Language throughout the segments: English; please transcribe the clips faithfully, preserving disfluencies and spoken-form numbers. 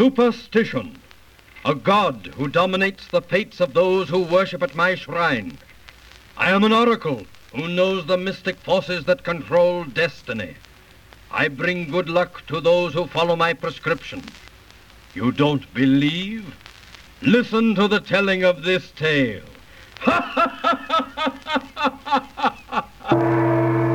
Superstition, a god who dominates the fates of those who worship at my shrine. I am an oracle who knows the mystic forces that control destiny. I bring good luck to those who follow my prescription. You don't believe? Listen to the telling of this tale. Ha ha ha ha ha ha ha ha!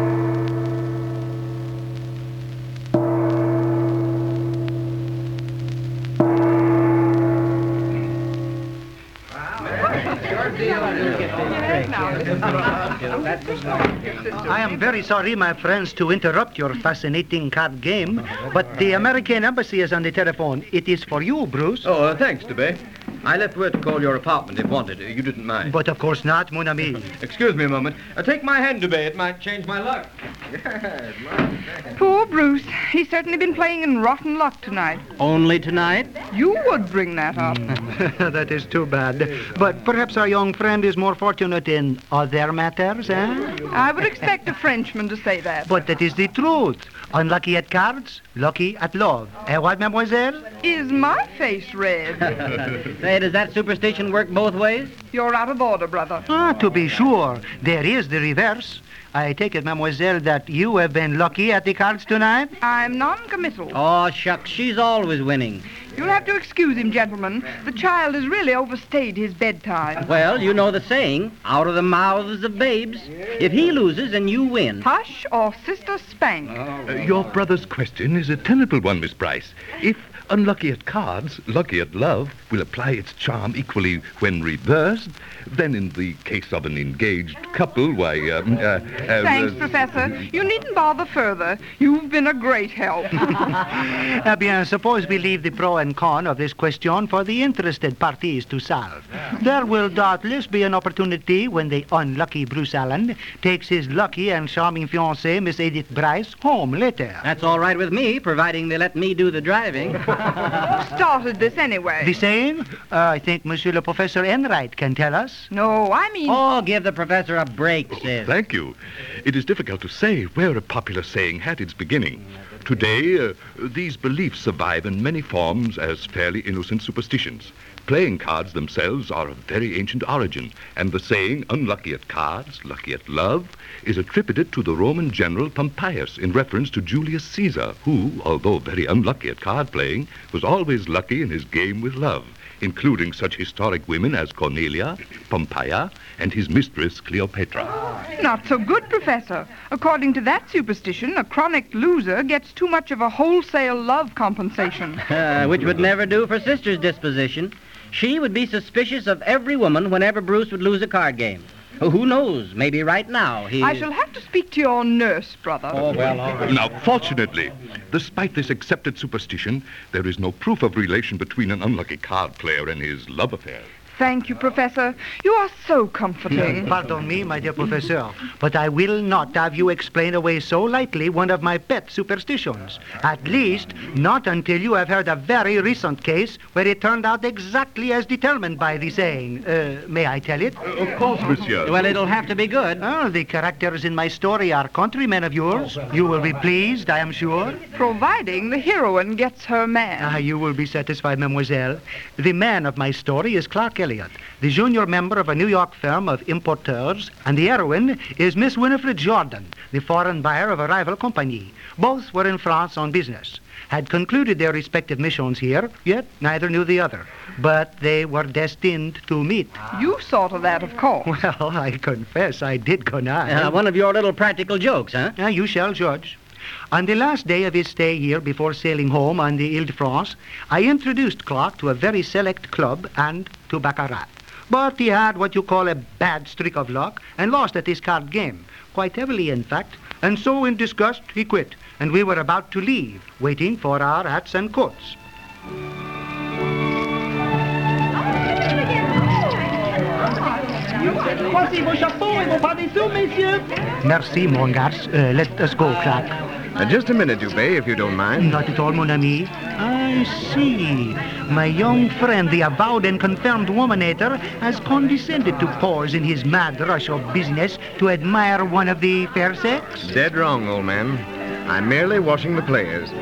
I am very sorry, my friends, to interrupt your fascinating card game, but the American Embassy is on the telephone. It is for you, Bruce. Oh, uh, thanks, DeBay. I left word to call your apartment if wanted. Uh, you didn't mind. But of course not, mon ami. Excuse me a moment. Uh, take my hand, DeBay. It might change my luck. Yes, poor Bruce. He's certainly been playing in rotten luck tonight. Only tonight? You would bring that up. Mm. That is too bad. But perhaps our young friend is more fortunate in other matters, eh? I would expect a Frenchman to say that. But that is the truth. Unlucky at cards, lucky at love. Eh, what, mademoiselle? Is my face red? Say, does that superstition work both ways? You're out of order, brother. Ah, to be sure. There is the reverse. I take it, mademoiselle, that you have been lucky at the cards tonight? I'm non-committal. Oh, shucks, she's always winning. You'll have to excuse him, gentlemen. The child has really overstayed his bedtime. Well, you know the saying, out of the mouths of babes. If he loses and you win. Hush or sister spank. Uh, your brother's question is a tenable one, Miss Bryce. If unlucky at cards, lucky at love will apply its charm equally when reversed, then in the case of an engaged couple, why, um, uh, uh, Thanks, uh, Professor. You needn't bother further. You've been a great help. Eh bien, suppose we leave the pro and con of this question for the interested parties to solve. There will doubtless be an opportunity when the unlucky Bruce Allen takes his lucky and charming fiancée, Miss Edith Bryce, home later. That's all right with me, providing they let me do the driving. Who started this anyway? The same? Uh, I think Monsieur le Professor Enright can tell us. No, I mean... Oh, give the professor a break, sis. Thank you. It is difficult to say where a popular saying had its beginning. Today, uh, these beliefs survive in many forms as fairly innocent superstitions. Playing cards themselves are of very ancient origin, and the saying, unlucky at cards, lucky at love, is attributed to the Roman general Pompeius in reference to Julius Caesar, who, although very unlucky at card playing, was always lucky in his game with love, including such historic women as Cornelia, Pompeia, and his mistress, Cleopatra. Not so good, Professor. According to that superstition, a chronic loser gets too much of a wholesale love compensation. Uh, which would never do for sister's disposition. She would be suspicious of every woman whenever Bruce would lose a card game. Who knows? Maybe right now he... I shall have to speak to your nurse, brother. Oh, well, all right. Now, fortunately, despite this accepted superstition, there is no proof of relation between an unlucky card player and his love affair. Thank you, Professor. You are so comforting. Pardon me, my dear Professor, but I will not have you explain away so lightly one of my pet superstitions. At least, not until you have heard a very recent case where it turned out exactly as determined by the saying. Uh, may I tell it? Uh, of course, monsieur. Well, it'll have to be good. Oh, the characters in my story are countrymen of yours. You will be pleased, I am sure. Providing the heroine gets her man. Ah, you will be satisfied, mademoiselle. The man of my story is Clark Elliott, the junior member of a New York firm of importeurs, and the heroine is Miss Winifred Jordan, the foreign buyer of a rival company. Both were in France on business, had concluded their respective missions here, yet neither knew the other. But they were destined to meet. You saw to that, of course. Well, I confess I did connive. Uh, one of your little practical jokes, huh? Ah, you shall judge. On the last day of his stay here before sailing home on the Ile-de-France, I introduced Clark to a very select club and to baccarat. But he had what you call a bad streak of luck and lost at his card game, quite heavily in fact, and so in disgust he quit, and we were about to leave, waiting for our hats and coats. Voici vos chapeaux et vos pas-dessous, messieurs. Merci, mon garce. Uh, let us go, Clark. Uh, just a minute, Dubé, if you don't mind. Not at all, mon ami. I see. My young friend, the avowed and confirmed womanator, has condescended to pause in his mad rush of business to admire one of the fair sex. Dead wrong, old man. I'm merely watching the players.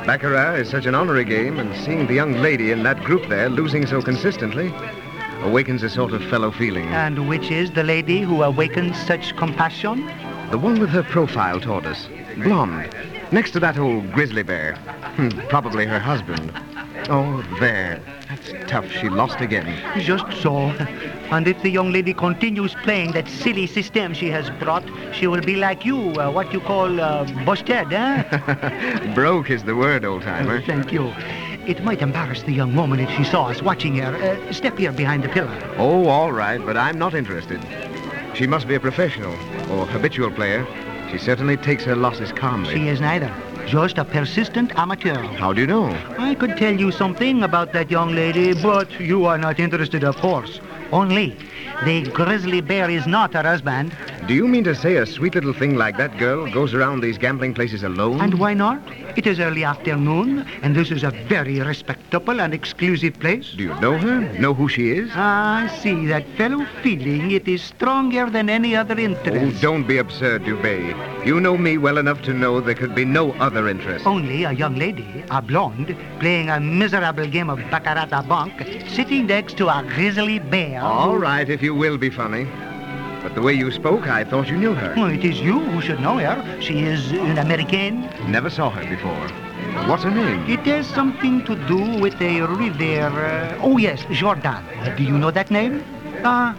Baccarat is such an honorary game, and seeing the young lady in that group there losing so consistently awakens a sort of fellow feeling. And which is the lady who awakens such compassion? The one with her profile toward us. Blonde. Next to that old grizzly bear. Hmm, probably her husband. Oh, there. That's tough. She lost again. Just so. And if the young lady continues playing that silly system she has brought, she will be like you, uh, what you call uh, busted, eh? Broke is the word, old-timer. Oh, thank you. It might embarrass the young woman if she saw us watching her. Uh, step here behind the pillar. Oh, all right, but I'm not interested. She must be a professional or habitual player. She certainly takes her losses calmly. She is neither. Just a persistent amateur. How do you know? I could tell you something about that young lady, but you are not interested, of course. Only, the grizzly bear is not her husband. Do you mean to say a sweet little thing like that girl goes around these gambling places alone? And why not? It is early afternoon, and this is a very respectable and exclusive place. Do you know her? Know who she is? I see. That fellow feeling, it is stronger than any other Oh, interest. don't be absurd, Dubé. You know me well enough to know there could be no other interest. Only a young lady, a blonde, playing a miserable game of baccarat à banque, sitting next to a grizzly bear. All right, if you will be funny. But the way you spoke, I thought you knew her. Well, it is you who should know her. She is an American. Never saw her before. What's her name? It has something to do with a river. Uh, oh, yes, Jordan. Uh, do you know that name? Ah,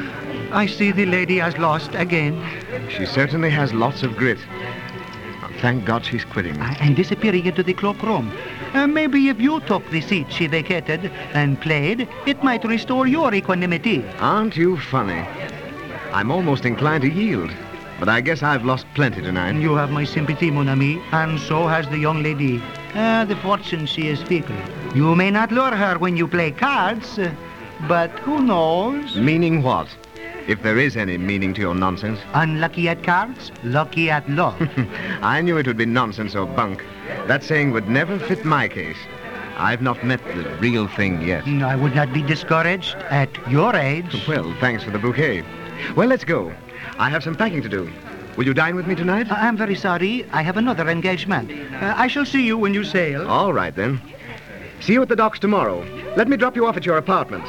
I see the lady has lost again. She certainly has lots of grit. Thank God she's quitting. Uh, and disappearing into the cloakroom. Uh, maybe if you took the seat she vacated and played, it might restore your equanimity. Aren't you funny? I'm almost inclined to yield, but I guess I've lost plenty tonight. You have my sympathy, mon ami, and so has the young lady. Uh, the fortune, she is fickle. You may not lure her when you play cards, uh, but who knows? Meaning what? If there is any meaning to your nonsense. Unlucky at cards, lucky at love. I knew it would be nonsense or bunk. That saying would never fit my case. I've not met the real thing yet. I would not be discouraged at your age. Well, thanks for the bouquet. Well, let's go. I have some packing to do. Will you dine with me tonight? I'm very sorry. I have another engagement. Uh, I shall see you when you sail. All right, then. See you at the docks tomorrow. Let me drop you off at your apartment.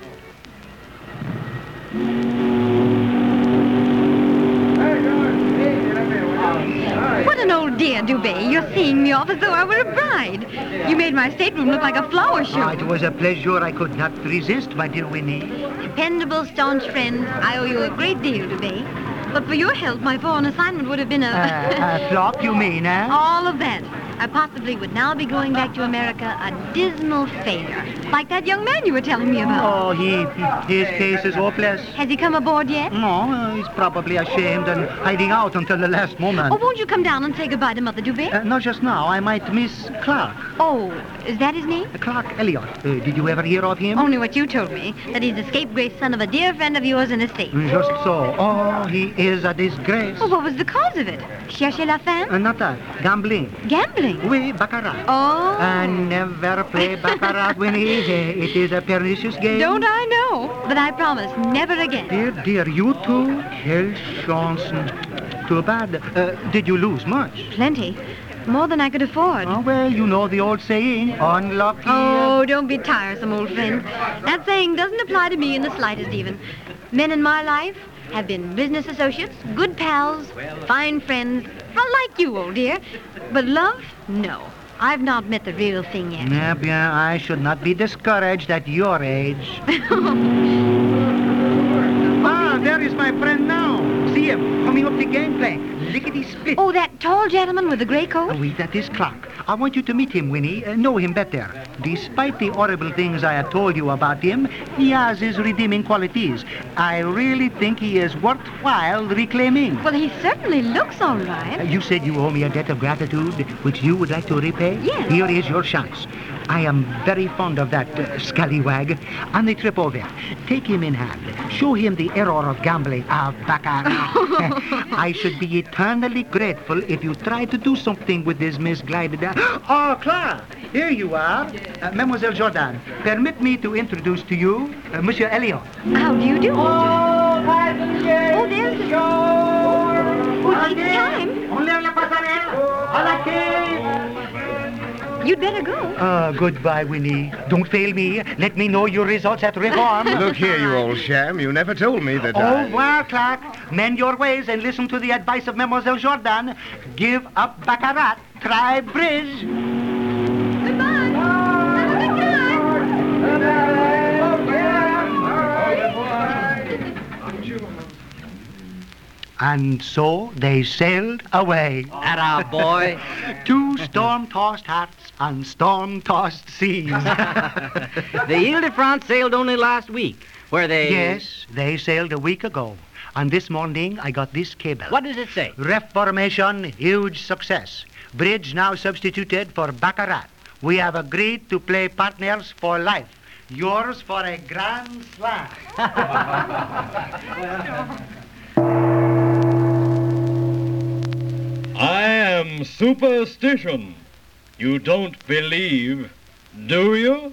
What an old dear, Dubé. You're seeing me off as though I were a bride. You made my stateroom look like a flower show. Ah, it was a pleasure I could not resist, my dear Winnie. Dependable, staunch friend. I owe you a great deal, Dubé. But for your help, my foreign assignment would have been a... Uh, a flop, you mean, eh? All of that. I possibly would now be going back to America a dismal failure. Like that young man you were telling me about. Oh, he, his case is hopeless. Has he come aboard yet? No, uh, he's probably ashamed and hiding out until the last moment. Oh, won't you come down and say goodbye to Mother Dubé? Uh, not just now. I might miss Clark. Oh, is that his name? Uh, Clark Elliott. Uh, did you ever hear of him? Only what you told me, that he's the scapegrace son of a dear friend of yours in the States. Just so. Oh, he is a disgrace. Well, what was the cause of it? Cherchez la femme? Uh, not that. Gambling. Gambling? Oui, baccarat. Oh. And never play baccarat, Winnie. It is a pernicious game. Don't I know? But I promise, never again. Dear, dear, you too? Quelle chance. Too bad. Uh, did you lose much? Plenty. More than I could afford. Oh, well, you know the old saying, unlucky. Oh, don't be tiresome, old friend. That saying doesn't apply to me in the slightest, even. Men in my life have been business associates, good pals, fine friends, well, like you, old dear. But love? No. I've not met the real thing yet. Eh bien, I should not be discouraged at your age. Ah, there is my friend now. See him, coming up the gangplank. Lickety-split. Oh, that tall gentleman with the gray coat? Oh, wait, that is Clark. I want you to meet him, Winnie. Uh, know him better. Despite the horrible things I have told you about him, he has his redeeming qualities. I really think he is worthwhile reclaiming. Well, he certainly looks all Uh, right. you said you owe me a debt of gratitude, which you would like to repay? Yes. Here is your chance. I am very fond of that uh, scallywag. On the trip over, take him in hand. Show him the error of gambling, of baccarat. I should be eternally grateful if you try to do something with this misguided... Oh, Clark, here you are. Uh, Mademoiselle Jordan, permit me to introduce to you uh, Monsieur Elliott. How do you do? Oh, Oh, there's the... Oh, it's time. On lève la passerelle. À la quai. You'd better go. Uh, goodbye, Winnie. Don't fail me. Let me know your results at reform. Look here, you old sham. You never told me that Au I... revoir, Clark. Mend your ways and listen to the advice of Mademoiselle Jordan. Give up baccarat. Try bridge. Goodbye. Have a good time. And so they sailed away. Atta boy. Two storm-tossed hats on storm-tossed seas. The Ile-de-France sailed only last week, where they... Yes, they sailed a week ago. And this morning, I got this cable. What does it say? Reformation, huge success. Bridge now substituted for baccarat. We have agreed to play partners for life. Yours for a grand slam. I am superstition. You don't believe, do you?